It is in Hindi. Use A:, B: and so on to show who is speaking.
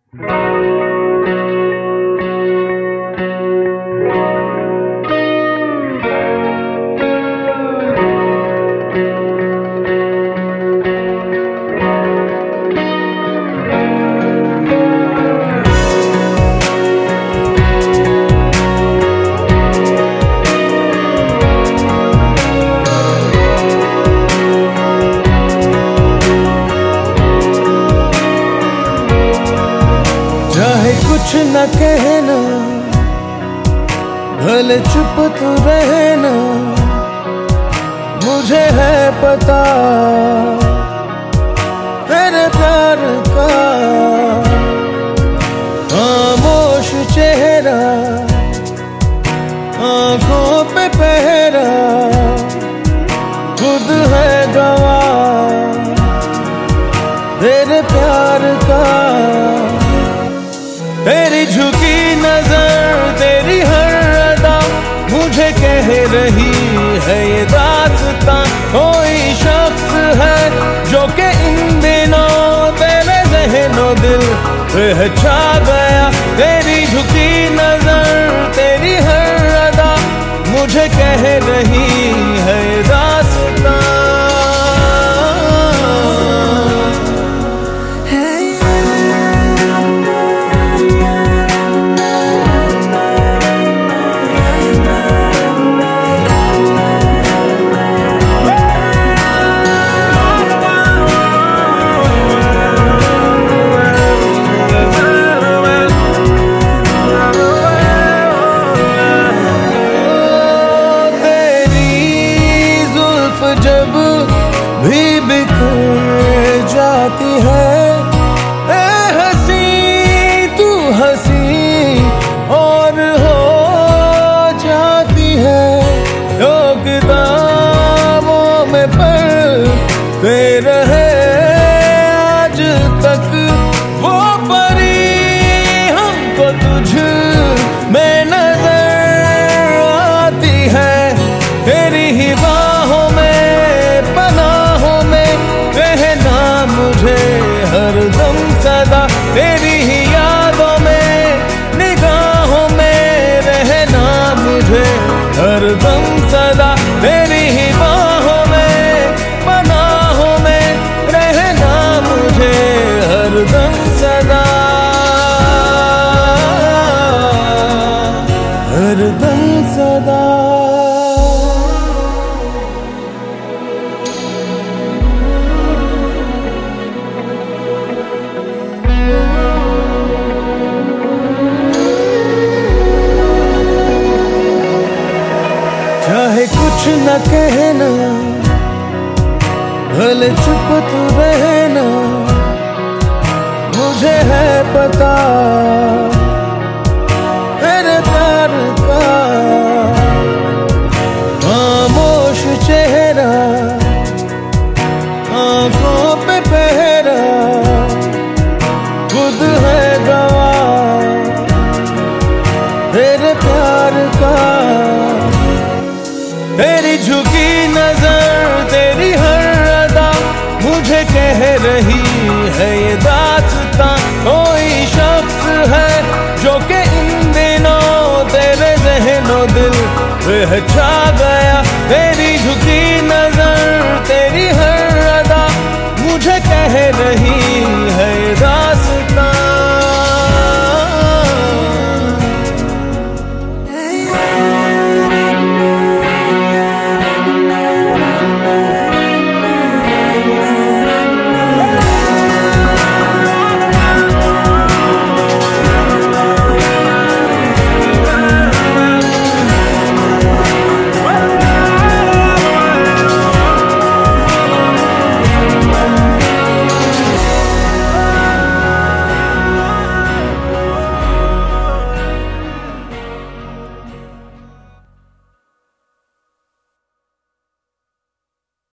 A: चाहे कुछ न कहना, भले चुप तू रहना, मुझे है पता तेरे प्यार का। खामोश चेहरा, आंखों पे पहरा, खुद है गवाह तेरे प्यार का। तेरी झुकी नजर, तेरी हर अदा मुझे कह रही है ये दास्तां। कोई शख्स है जो कि इन दिनों तेरे ज़हनो दिल पे छा गया। तेरी झुकी नजर, तेरी हर अदा मुझे कह रही है ये दास्तां। जब भी बिखर जाती है ए हंसी, तू हंसी और हो जाती है। योगदामों में पलते रहे आज तक वो परी, हमको तुझ में नजर आती है। तेरी ही बाहों में, पनाहों में रहना मुझे हरदम सदा। तेरी ही यादों में, निगाहों में रहना मुझे हरदम सदा। तेरी ही बाहों में, पनाहों में रहना मुझे हरदम सदा, हरदम सदा। चाहे कुछ न कहना, भले चुप तू रहना, मुझे है पता तेरे प्यार का। खामोश चेहरा, आंखों पे पहरा, खुद है गवाह तेरे प्यार का। तेरी झुकी नजर, तेरी हर अदा मुझे कह रही है ये दास्तां। कोई शख्स है जो कि इन दिनों तेरे ज़हनो दिल पे छा गया। तेरी झुकी नजर, तेरी हर अदा मुझे कह रही